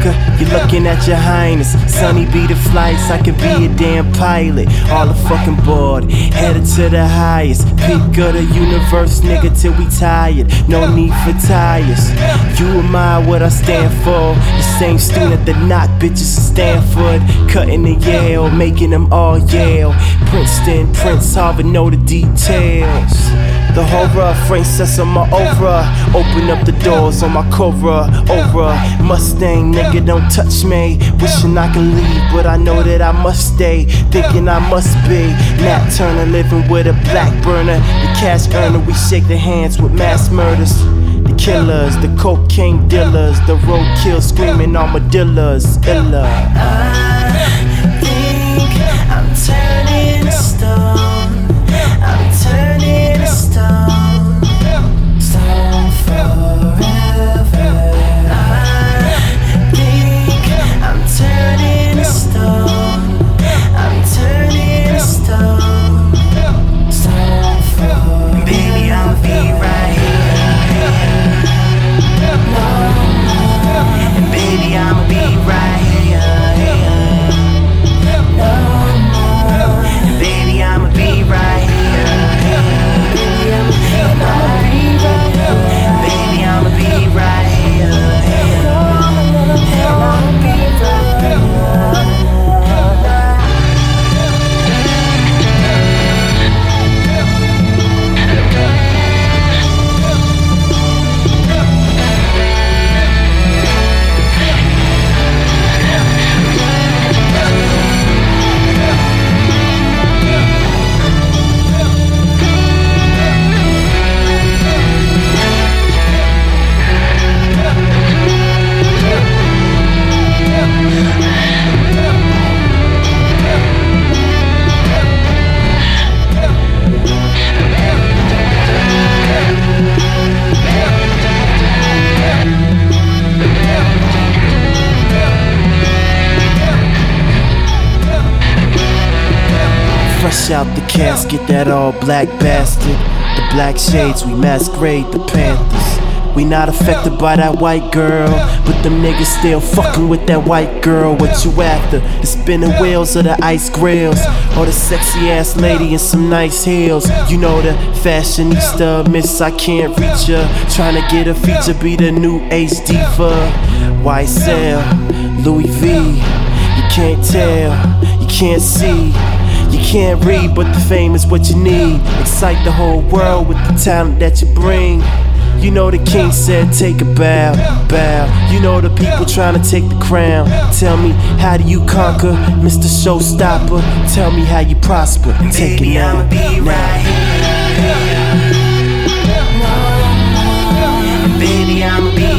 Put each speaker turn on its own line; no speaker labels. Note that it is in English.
conquer, you're looking at your highness. Sunny be the flights, I can be a damn pilot. All the fucking board, headed to the highest peak of the universe, nigga, till we tired. No need for tires. You am I, what I stand for. The same student that knock bitches at Stanford, cutting the Yale, making them all Yale. Princeton, Prince Harvard, know the details. The horror, princess on my aura. Open up the doors on my Cobra, over Mustang, nigga, don't touch me. Wishing I can leave, but I know that I must stay. Thinking I must be Nat Turner, living with a black burner. The cash earner, we shake the hands with mass murders. The killers, the cocaine dealers, the roadkill screaming armadillos, illa.
I think I'm turning to stone. I'm turning to stone. Stone forever. I think I'm turning to stone. I'm turning to stone. Stone forever. Baby, I'll be right here. No more. And baby, I'ma be right here. No more. And baby, I'ma be right here. Baby, I'ma be right here. Baby, I'ma be right here. I'ma be right here.
Fresh out the casket, that all black bastard. The black shades, we masquerade the Panthers. We not affected by that white girl, but them niggas still fucking with that white girl. What you after? The spinning wheels or the ice grills? Or the sexy ass lady in some nice heels? You know the fashionista, miss I can't reach her. Trying to get a feature, be the new HD for YSL, Louis V. You can't tell, you can't see, you can't read, but the fame is what you need. Excite the whole world with the talent that you bring. You know the king said take a bow, bow. You know the people trying to take the crown. Tell me, how do you conquer, Mr. Showstopper? Tell me how you prosper. Take it now.
I'ma be right here. Baby, I'ma be